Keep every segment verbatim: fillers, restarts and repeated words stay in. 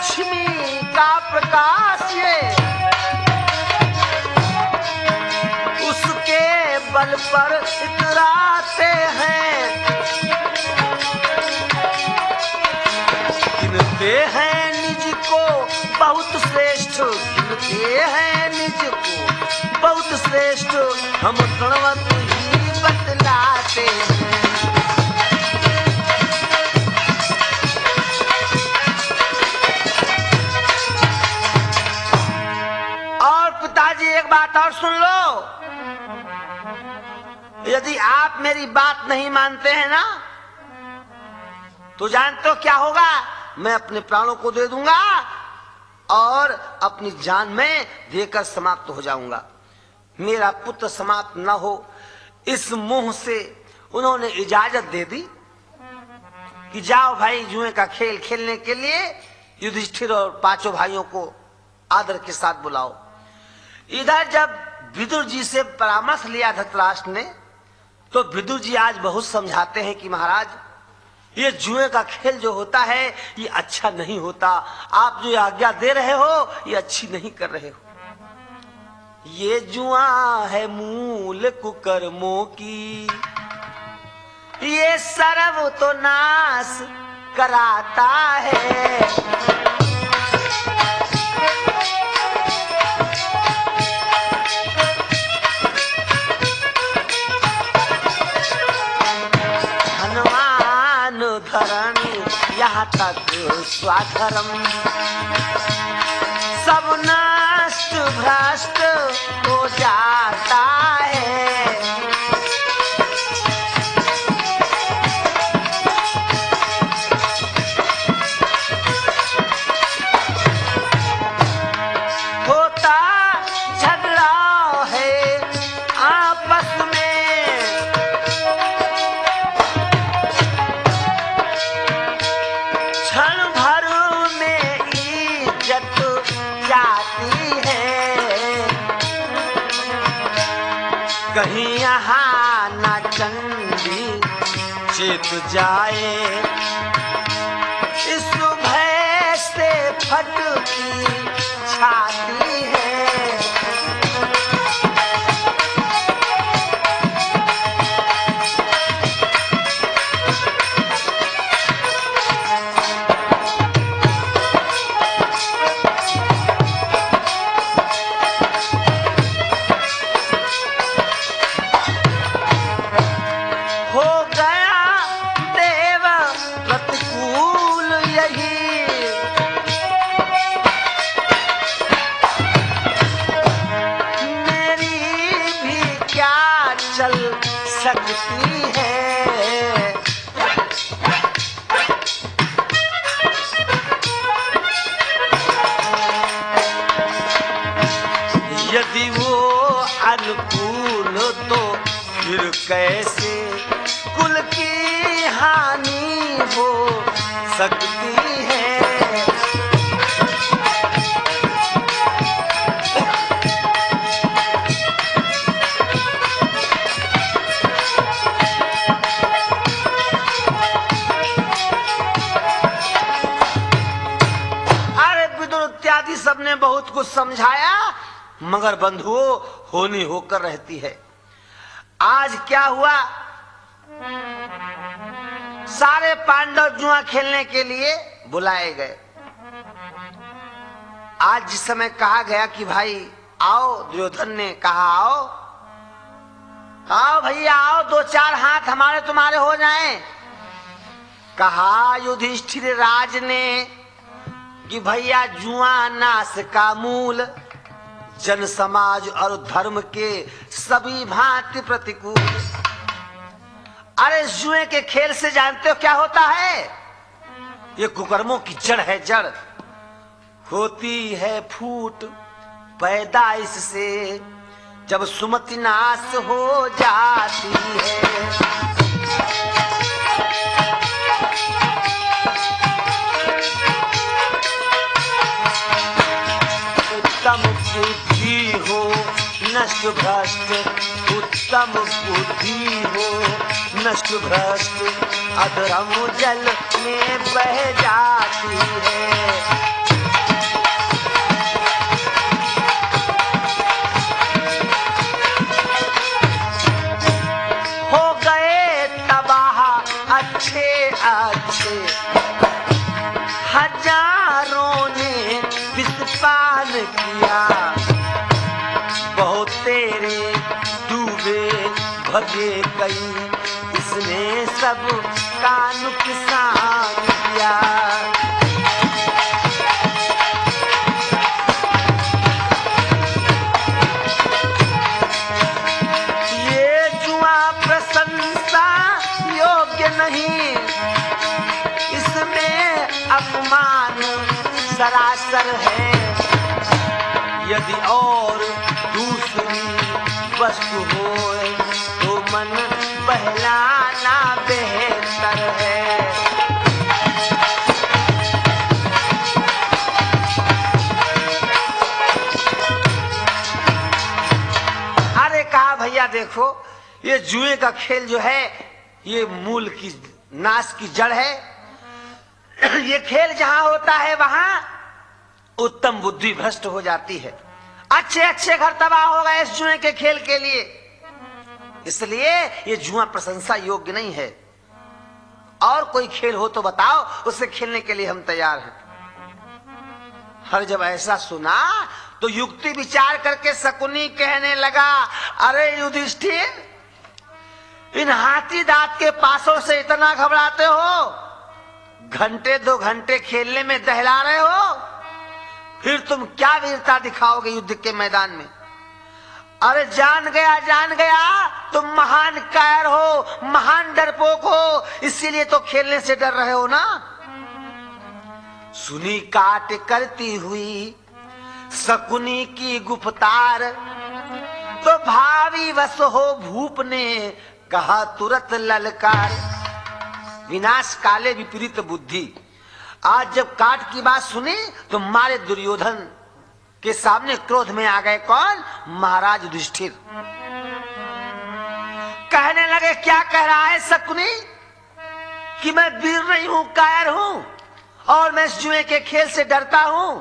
लक्ष्मी का प्रकाश ये, उसके बल पर इतराते हैं। गिनते हैं निज को बहुत श्रेष्ठ, गिनते हैं निज को बहुत श्रेष्ठ, हम गुणवंत ही बतलाते हैं। और पिताजी एक बात और सुन लो, यदि आप मेरी बात नहीं मानते हैं ना, तो जानते हो क्या होगा? मैं अपने प्राणों को दे दूंगा और अपनी जान में देकर समाप्त हो जाऊंगा। मेरा पुत्र समाप्त न हो, इस मुंह से उन्होंने इजाजत दे दी कि जाओ भाई, जुए का खेल खेलने के लिए युधिष्ठिर और पांचों भाइयों को आदर के साथ बुलाओ। इधर जब विदुर जी से परामर्श लिया धृतराष्ट्र ने, तो विदुर जी आज बहुत समझाते हैं कि महाराज, ये जुए का खेल जो होता है ये अच्छा नहीं होता। आप जो आज्ञा दे रहे हो ये अच्छी नहीं कर रहे हो। ये जुआ है मूल कुकर्मों की, ये सर्व तो नाश कराता है। धनवान धरण यहाँ तक स्वाधर्म, सब नष्ट भ्रष्ट हो जाता है। होता झगड़ा है आपस में, क्षण भर में इज्जत जाती है। कहीं यहाँ ना चंडी चेत जाए, इस भय से फटकी छाती है। हो गया देव प्रतिकूल यही, मेरी भी क्या चल सकती है। यदि वो अनुकूल तो फिर कैसे कुल की हानि हो सकती है। अरे विदुर इत्यादि सबने बहुत कुछ समझाया, मगर बंधुओं होनी होकर रहती है। आज क्या हुआ, सारे पांडव जुआ खेलने के लिए बुलाए गए। आज जिस समय कहा गया कि भाई आओ, दुर्योधन ने कहा आओ आओ भैया आओ, दो चार हाथ हमारे तुम्हारे हो जाएं। कहा युधिष्ठिर राज ने कि भैया जुआ नाश का मूल, जन समाज और धर्म के सभी भांति प्रतिकूल। अरे जुए के खेल से जानते हो क्या होता है? ये कुकर्मों की जड़ है, जड़ होती है फूट पैदा इससे, जब सुमति नाश हो जाती है। उत्तम बुद्धि हो नष्ट भ्रष्ट, उत्तम बुद्धि हो नष्ट भ्रष्ट, अधर्म जल में बह जाती है। का नुकसान किया। ये जुआ प्रशंसा योग्य नहीं, इसमें अपमान सरासर है। यदि और दूसरी वस्तु हो तो मन बहलाना बेहतर है। अरे कहा भैया देखो, ये जुए का खेल जो है ये मूल की नाश की जड़ है। ये खेल जहां होता है वहां उत्तम बुद्धि भ्रष्ट हो जाती है। अच्छे अच्छे घर तबाह हो गए इस जुए के खेल के लिए। इसलिए ये जुआ प्रशंसा योग्य नहीं है। और कोई खेल हो तो बताओ, उससे खेलने के लिए हम तैयार हैं। हर जब ऐसा सुना तो युक्ति विचार करके शकुनी कहने लगा, अरे युधिष्ठिर, इन हाथी दांत के पासों से इतना घबराते हो? घंटे दो घंटे खेलने में दहला रहे हो, फिर तुम क्या वीरता दिखाओगे युद्ध के मैदान में? अरे जान गया जान गया, तुम महान कायर हो, महान डरपोक हो, इसीलिए तो खेलने से डर रहे हो ना। सुनी काट करती हुई शकुनी की गुप्तार, तो भावी वश हो भूप ने कहा तुरंत ललकार। विनाश काले विपरीत बुद्धि। आज जब काट की बात सुनी तो मारे दुर्योधन के सामने क्रोध में आ गए। कौन? महाराज युधिष्ठिर। कहने लगे, क्या कह रहा है शकुनी कि मैं वीर नहीं हूं, कायर हूं और मैं इस जुए के खेल से डरता हूं?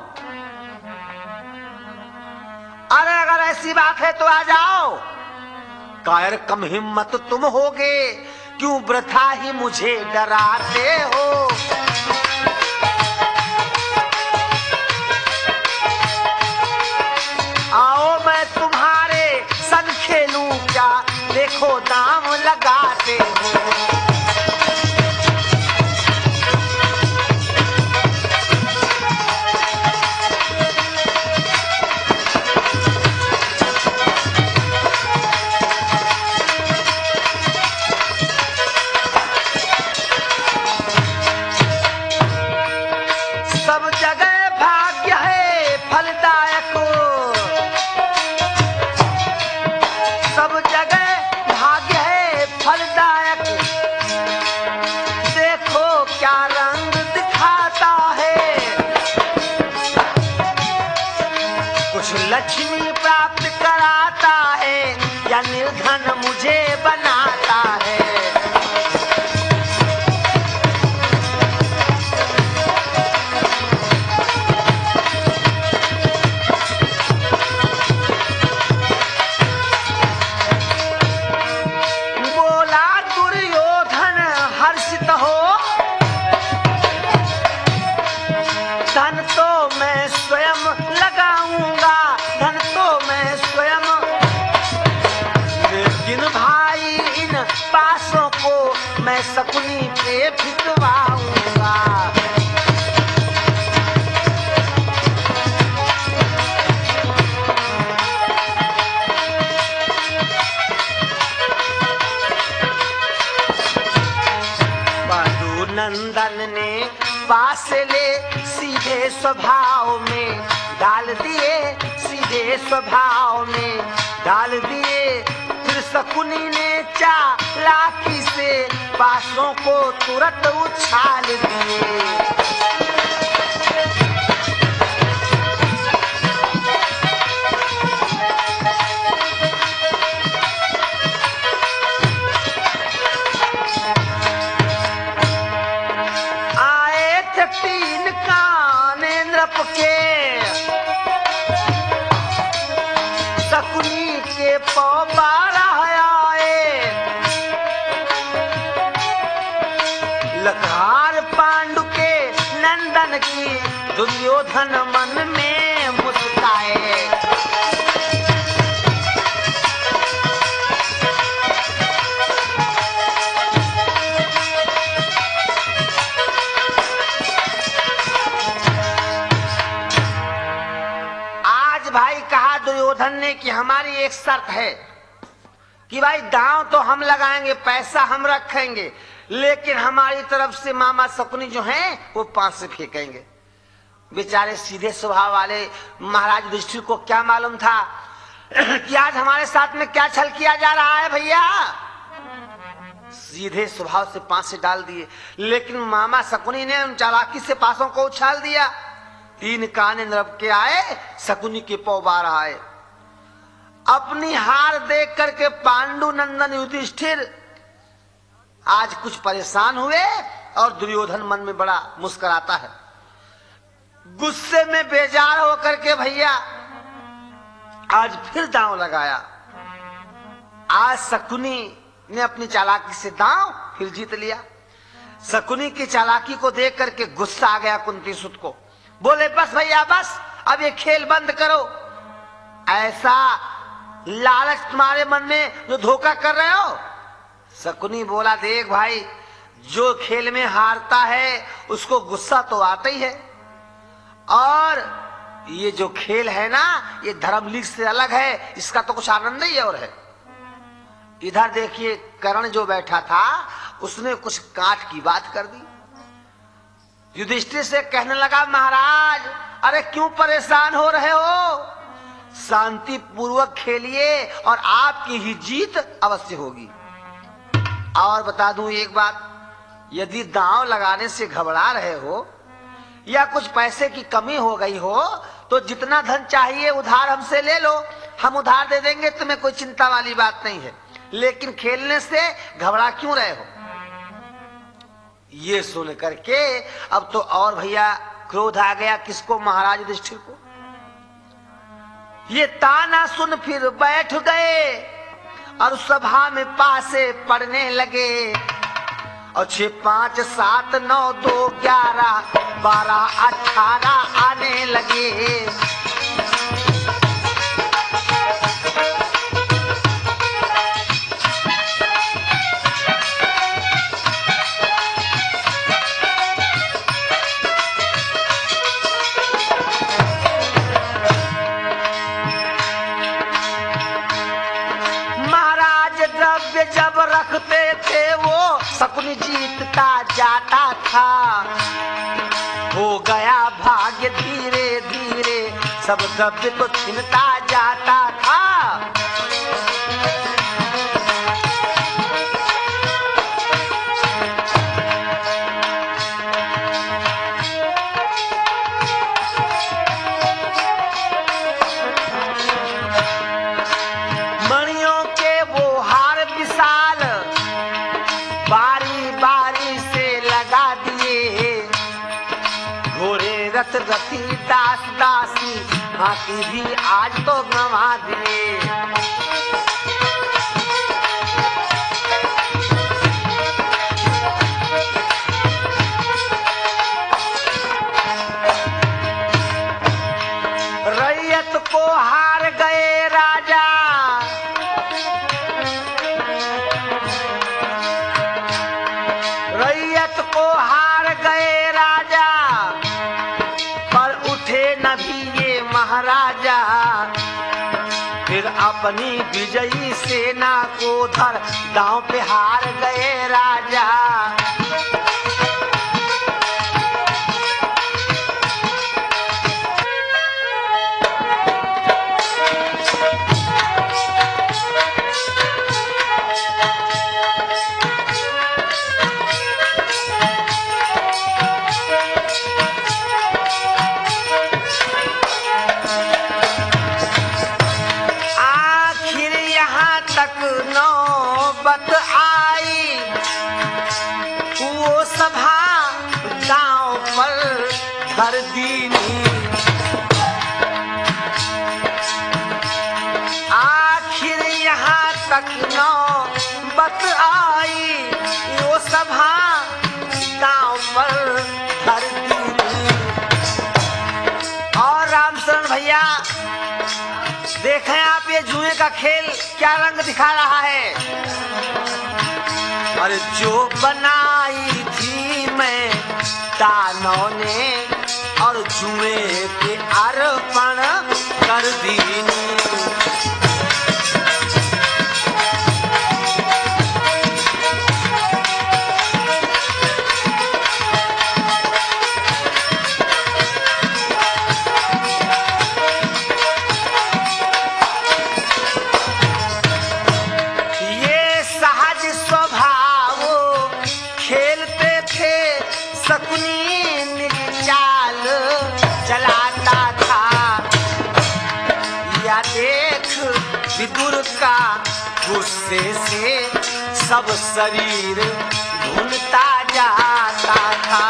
अरे अगर ऐसी बात है तो आ जाओ। कायर कम हिम्मत तुम होगे, क्यों वृथा ही मुझे डराते हो? आओ मैं तुम्हारे संग खेलूं क्या, देखो दाम लगाते हो। सब जगह भाग्य है फलदायक, सब जगह भाग्य है फलदायक। देखो क्या रंग दिखाता है, कुछ लक्ष्मी प्राप्त कराता है या निर्धन मुझे बनाता है। धन तो मैं स्वयं लगाऊंगा, धन तो मैं स्वयं, लेकिन भाई इन पासों को मैं शकुनी पे फिकवाऊंगा। बंधु नंदन ने पास ले सीधे स्वभाव में डाल दिए, सीधे स्वभाव में डाल दिए। फिर शकुनी ने चालाकी से पासों को तुरंत उछाल दिए। तीन कान नृप के शकुनी के पौ बारह आए। लखार पांडु के नंदन की दुर्योधन मन में मुस्काए। दुर्योधन ने कि हमारी एक शर्त है कि भाई दांव तो हम लगाएंगे, पैसा हम रखेंगे, लेकिन हमारी तरफ से मामा शकुनी जो हैं वो पांच से फेंकेंगे। बेचारे सीधे स्वभाव वाले महाराज युधिष्ठिर को क्या मालूम था कि आज हमारे साथ में क्या छल किया जा रहा है। भैया सीधे स्वभाव से पांच से डाल दिए, लेकिन मामा शकुनी ने उन चालाकी से पासों को उछाल दिया। तीन काने नरक के आए, शकुनी के पौ बार आए। अपनी हार देख करके पांडु नंदन युधिष्ठिर आज कुछ परेशान हुए और दुर्योधन मन में बड़ा मुस्कुराता है। गुस्से में बेजार होकर के भैया आज फिर दांव लगाया। आज शकुनी ने अपनी चालाकी से दांव फिर जीत लिया। शकुनी की चालाकी को देख करके गुस्सा आ गया कुंती सुत को। बोले बस भैया बस, अब ये खेल बंद करो। ऐसा लालच तुम्हारे मन में जो धोखा कर रहे हो। शकुनी बोला देख भाई, जो खेल में हारता है उसको गुस्सा तो आता ही है, और ये जो खेल है ना ये धर्म लीग से अलग है, इसका तो कुछ आनंद ही और है। इधर देखिए कर्ण जो बैठा था उसने कुछ काट की बात कर दी। युधिष्ठिर से कहने लगा महाराज अरे क्यों परेशान हो रहे हो, शांति पूर्वक खेलिए और आपकी ही जीत अवश्य होगी। और बता दूं एक बात, यदि दांव लगाने से घबरा रहे हो या कुछ पैसे की कमी हो गई हो तो जितना धन चाहिए उधार हमसे ले लो, हम उधार दे देंगे, तुम्हें कोई चिंता वाली बात नहीं है। लेकिन खेलने से घबरा क्यों रहे हो। ये सुन करके अब तो और भैया क्रोध आ गया किसको, महाराज युधिष्ठिर को। ये ताना सुन फिर बैठ गए और सभा में पासे पढ़ने लगे। और छह पांच सात नौ दो ग्यारह बारह अठारह आने लगे। जब रखते थे वो शकुनी जीतता जाता था। हो गया भाग्य धीरे धीरे सब द्रव्य तो छिनता जाता था। रथ रथी दास दासी हाथी भी आज तो गंवा दिए। रैयत को हार गए राजा, रैयत को हार गए राजा, महाराजा फिर अपनी विजयी सेना को धर दांव पे हार गए राजा। नौबत आई वो सभा गांव पर धर दीनी। आखिर यहाँ तक नौबत आई वो सभा गांव पर धर दीनी। और रामचरण भैया देखें आप ये जुए का खेल क्या रंग दिखा रहा है। और जो बनाई थी मैं दानों ने और जुए के अर्पण कर दी। शकुनी निज चाल चलाता था, या देख विदुर का गुस्से से सब शरीर भूनता जाता था।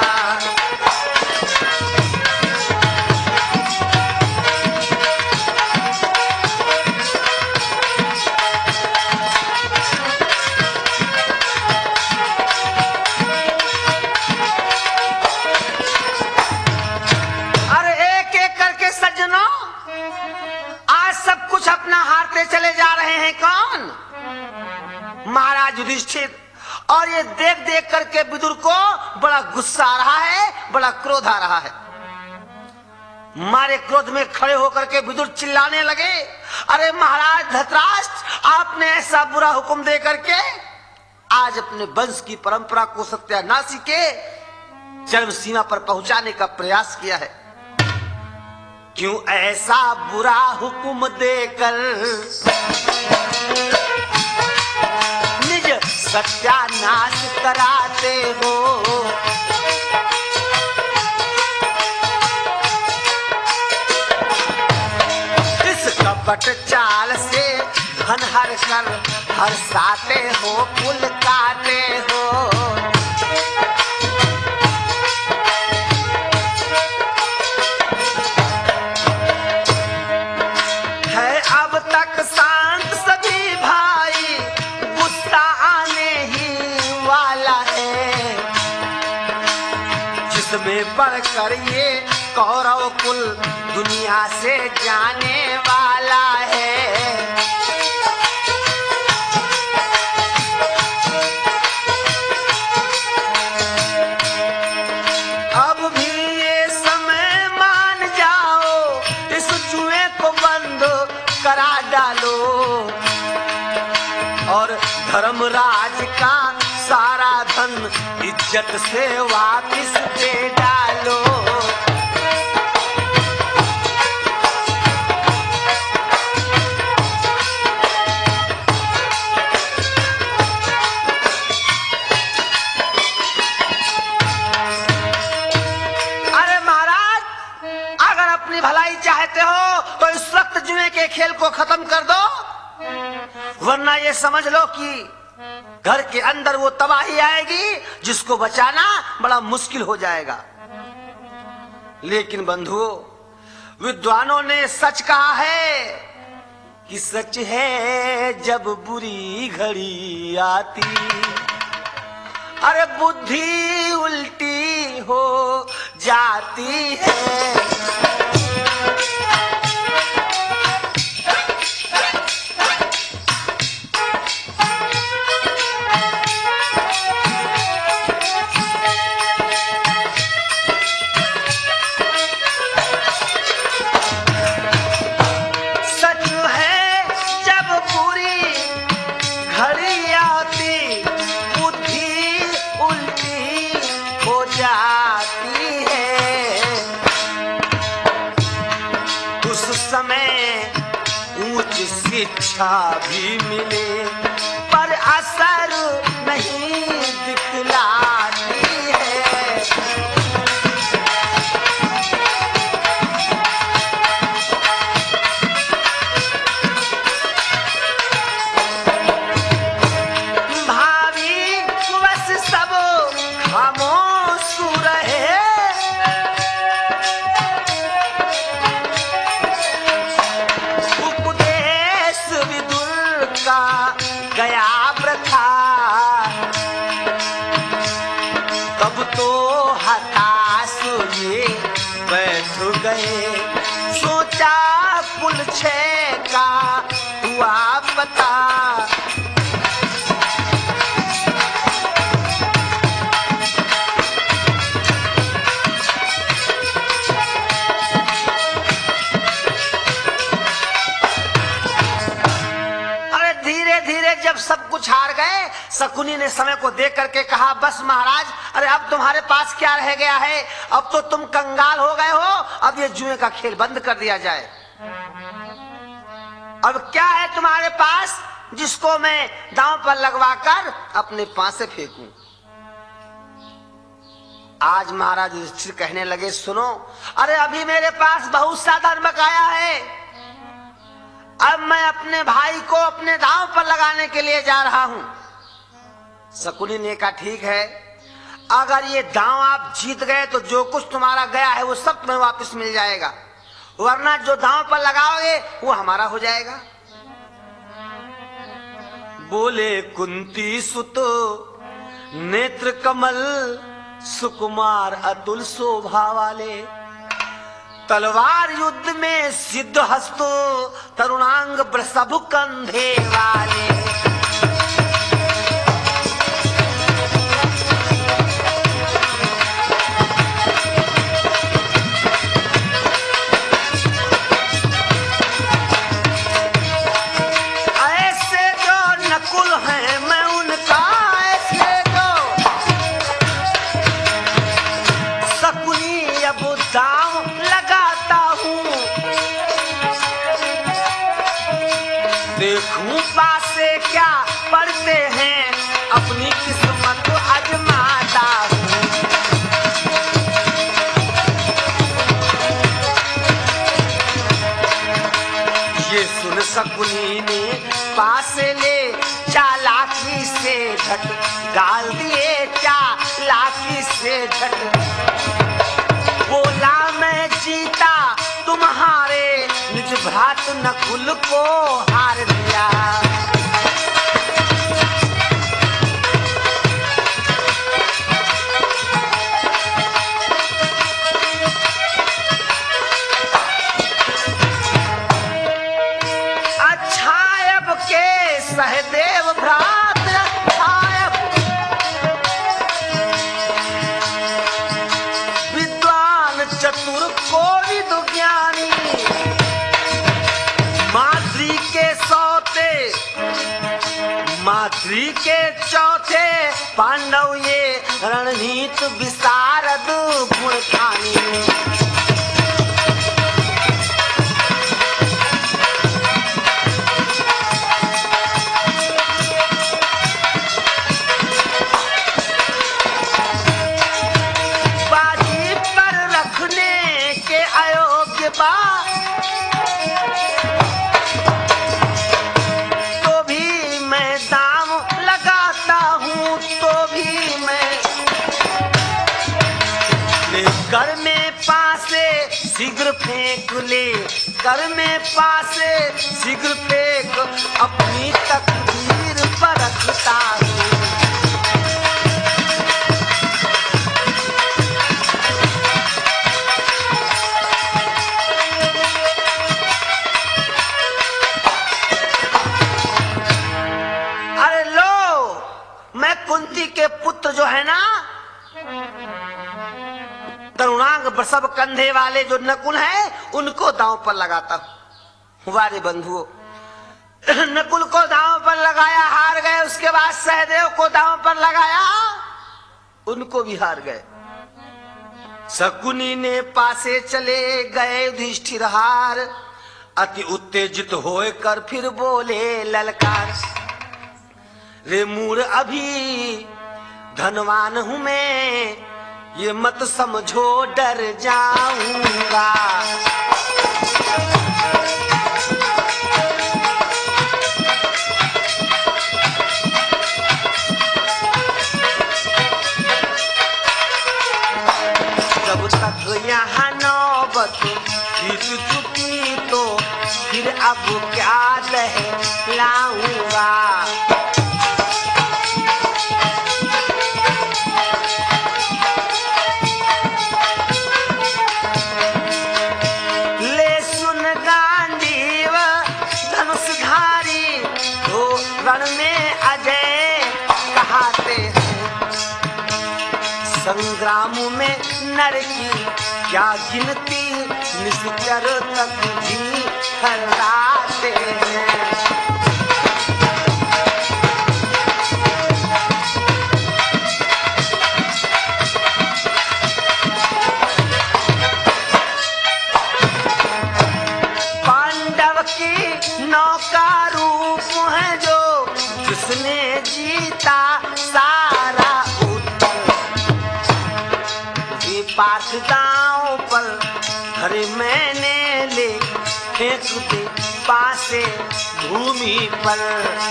सब कुछ अपना हारते चले जा रहे हैं कौन? महाराज युधिष्ठिर। और ये देख देख करके विदुर को बड़ा गुस्सा आ रहा है, बड़ा क्रोध आ रहा है। मारे क्रोध में खड़े होकर के विदुर चिल्लाने लगे, अरे महाराज धृतराष्ट्र, आपने ऐसा बुरा हुक्म दे करके आज अपने वंश की परंपरा को सत्यानाशी के चरम सीमा पर पहुंचाने का प्रयास किया है। क्यों ऐसा बुरा हुक्म देकर निज सत्यानाश कराते हो? इस कपट चाल से धन हर कर हर्षाते हो, पुल काटे हो। शांत सभी भाई, गुस्सा आने ही वाला है, जिसमें बढ़कर ये कौरव कुल दुनिया से जाने वाला है। अब भी ये समय मान जाओ, इस जुए को बंद करा डालो और धर्मराज का सारा धन इज्जत से वापिस दे डालो। अरे महाराज, अगर अपनी भलाई चाहते हो तो इस वक्त जुए के खेल को खत्म कर दो, वरना ये समझ लो कि घर के अंदर वो तबाही आएगी जिसको बचाना बड़ा मुश्किल हो जाएगा। लेकिन बंधुओं, विद्वानों ने सच कहा है कि सच है जब बुरी घड़ी आती, अरे बुद्धि उल्टी हो जाती है। शिक्षा भी मिले पर असर नहीं दिखलाती है। भावी बस सब खामोश रहे, गया प्रथा तब तो हताश ये बैठ गए, सोचा पुल छह का हुआ पता। जब सब कुछ हार गए, शकुनी ने समय को देख करके कहा, बस महाराज, अरे अब तुम्हारे पास क्या रह गया है? अब तो तुम कंगाल हो गए हो, अब ये जुए का खेल बंद कर दिया जाए। अब क्या है तुम्हारे पास जिसको मैं दांव पर लगवाकर अपने पास से फेंकूं? आज महाराज युधिष्ठिर कहने लगे, सुनो, अरे अभी मेरे पास बहुत सा धन बकाया है, अब मैं अपने भाई को अपने दांव पर लगाने के लिए जा रहा हूं। शकुनी ने कहा, ठीक है, अगर ये दांव आप जीत गए तो जो कुछ तुम्हारा गया है वो सब तुम्हें वापस मिल जाएगा, वरना जो दांव पर लगाओगे वो हमारा हो जाएगा। बोले कुंती सुत नेत्र कमल सुकुमार अतुल शोभा वाले, तलवार युद्ध में सिद्ध हस्तो तरुणांग वृषभ कंधे वाले। ऐसे जो नकुल हैं मैं उनका, ऐसे जो शकुनी अब दांव लगाता हूँ, देखूं पासे क्या पढ़ते हैं, अपनी किस्मत आजमाता हूँ। ये सुन शकुनी ने पासे ले चालाकी से झट डाल दिए, चालाकी से झट बोला, मैं जीता तुम्हारे निज भ्रात नकुल को हार दिया। अच्छा अब के सहदेव भ्रात, अच्छा विद्वान चतुर कोविद ज्ञानी, माद्री के सौते माद्री के चौथे पांडव, ये रणनीत विशारद गुण खानी। बाजी पर रखने के अयोग्य बा, तो भी मैं दांव लगाता हूँ, तो भी मैं ले कर में पासे शीघ्र फेंक, ले कर में पासे शीघ्र फेंक, अपनी तकदीर पर रखता हूँ। कुंती के पुत्र जो है ना, तरुणांग वृषभ कंधे वाले जो नकुल हैं, उनको दांव पर लगाता हूं। हमारे बंधुओं, नकुल को दांव पर लगाया, हार गए। उसके बाद सहदेव को दांव पर लगाया, उनको भी हार गए। शकुनी ने पासे चले गए युधिष्ठिर हार, अति उत्तेजित होकर फिर बोले ललकार, रे मूर अभी धनवान हूं मैं, ये मत समझो डर जाऊंगा। जब तक यहाँ नौबत बीत चुकी तो फिर अब क्या दहलाऊंगा। रण में अजय कहाते हैं, संग्राम में नर की क्या गिनती, निश्चर तक जी खर्राते हैं। पांडव की नौका रूप है जो, जिसने जीता सारा उत्तर, पार्थ दांव पर धरे मैंने ले फेंक दे पासे भूमि पर।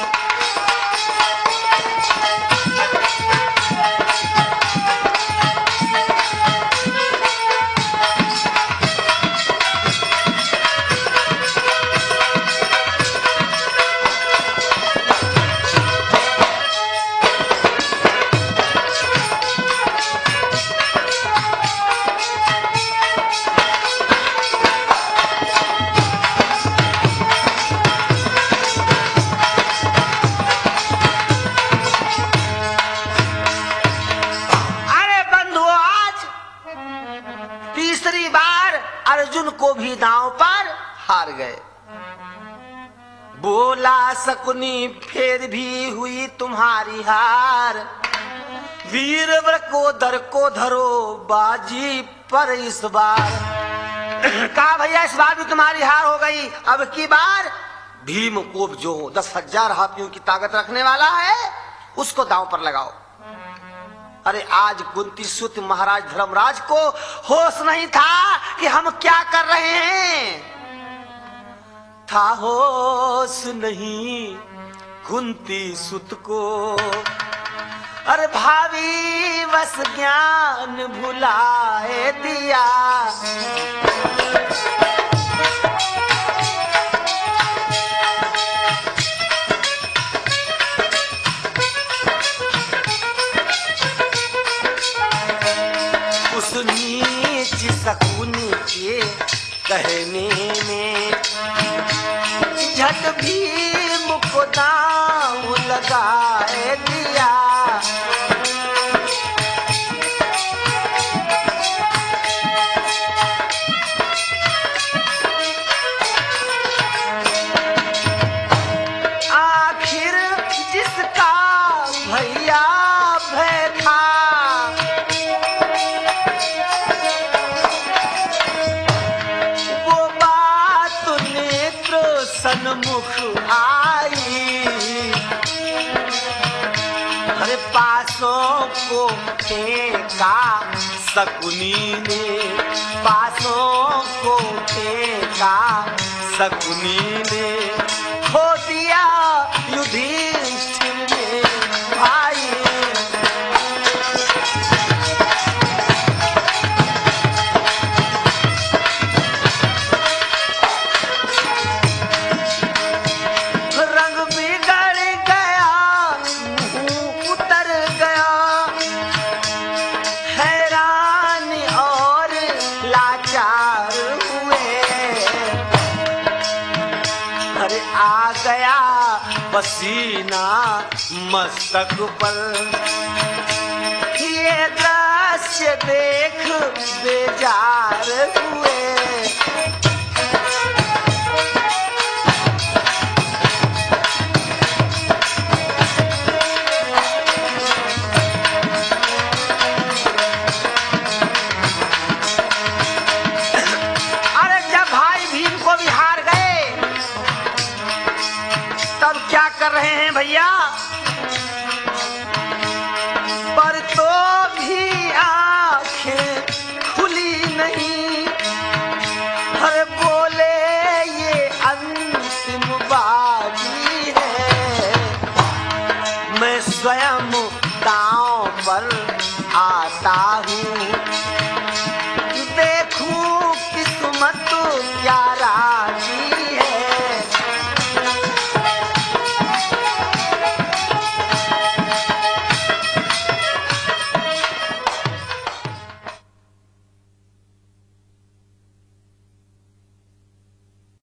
अर्जुन को भी दांव पर हार गए। बोला शकुनी फिर भी हुई तुम्हारी हार, वीरवर को दर को धरो बाजी पर इस बार। कहा भैया इस बार भी तुम्हारी हार हो गई, अब की बार भीम को जो दस हजार हाथियों की ताकत रखने वाला है उसको दांव पर लगाओ। अरे आज कुंती सुत महाराज धर्मराज को होश नहीं था कि हम क्या कर रहे हैं, था होश नहीं कुंती सुत को। अरे भावी बस ज्ञान भुलाए दिया, नीच शकुनी के कहने में झट भीम को दांव लगाए दिया। आखिर जिसका भैया भय था सन्मुख आई, हरे पासों को फेंका शकुनी ने, पासों को फेंका शकुनी ने, खो दिया युधिष्ठिर ने भाई। पसीना मस्तक पर, ये दृश्य देख बेजार हुए। अरे जब भाई भीम को भी हार गए तब क्या कर रहे हैं भैया, पर तो भी आंखें खुली नहीं। हर बोले ये अंतिम बारी है, मैं स्वयं दांव पर आता हूँ।